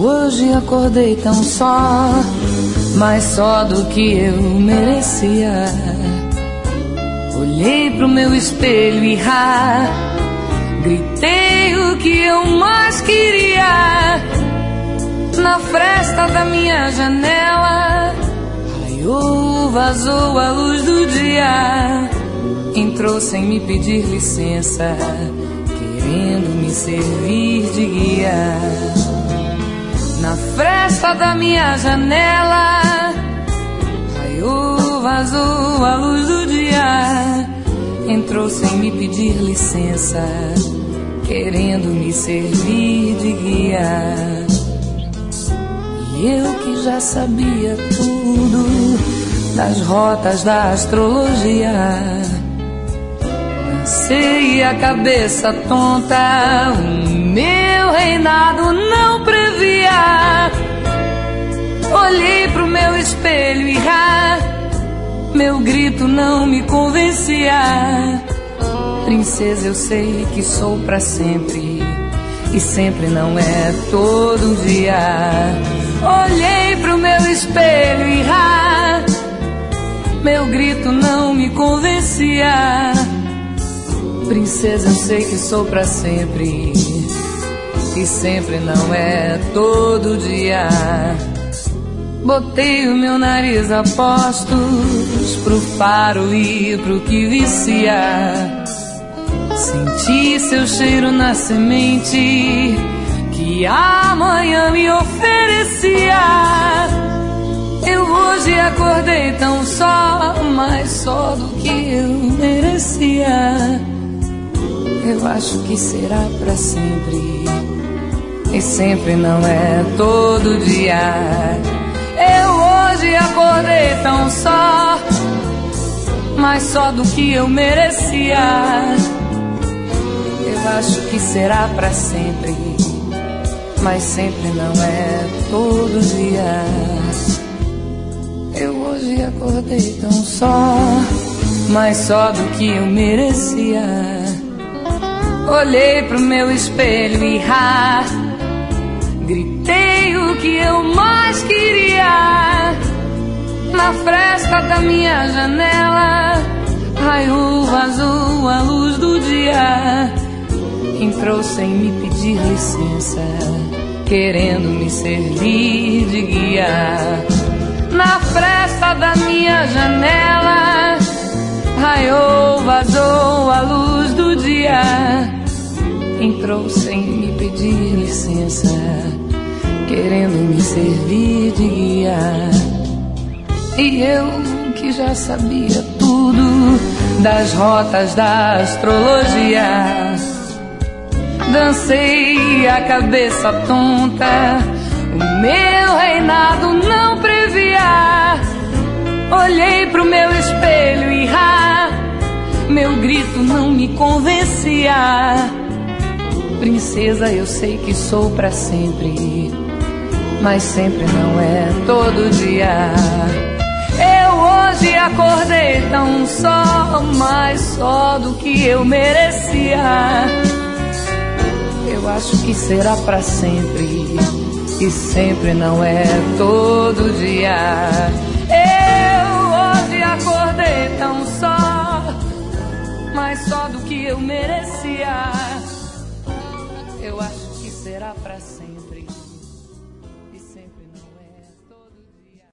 Hoje acordei tão só, mais só do que eu merecia. Olhei pro meu espelho e gritei o que eu mais queria. Na fresta da minha janela raiou, vazou a luz do dia. Entrou sem me pedir licença, querendo me servir de guia. Na fresta da minha janela raiou, vazou a luz do dia. Entrou sem me pedir licença, querendo me servir de guia. E eu que já sabia tudo das rotas da astrologia, lancei a cabeça tonta, o meu reinado não previa. Olhei pro meu espelho e meu grito não me convencia. Princesa, eu sei que sou pra sempre, e sempre não é todo dia. Olhei pro meu espelho e meu grito não me convencia. Princesa, eu sei que sou pra sempre, e sempre não é todo dia. Botei o meu nariz a postos pro faro e pro que vicia. Senti seu cheiro na semente que amanhã me oferecia. Eu hoje acordei tão só, mais só do que eu merecia. Eu acho que será pra sempre, e sempre não é todo dia. Eu hoje acordei tão só, mais só do que eu merecia. Eu acho que será pra sempre, mas sempre não é todo dia. Eu hoje acordei tão só, mais só do que eu merecia. Olhei pro meu espelho e gritei o que eu mais queria. Na fresta da minha janela raiou, vazou a luz do dia. Entrou sem me pedir licença, querendo me servir de guia. Na fresta da minha janela raiou, vazou a luz do dia. Entrou sem me pedir licença, querendo me servir de guia. E eu que já sabia tudo das rotas da astrologia, dancei a cabeça tonta, o meu reinado não previa. Olhei pro meu espelho e meu grito não me convencia. Princesa, eu sei que sou pra sempre, mas sempre não é todo dia. Eu hoje acordei tão só, mais só do que eu merecia. Eu acho que será pra sempre, e sempre não é todo dia. Eu hoje acordei tão só, mais só do que eu merecia. Eu acho que será pra sempre.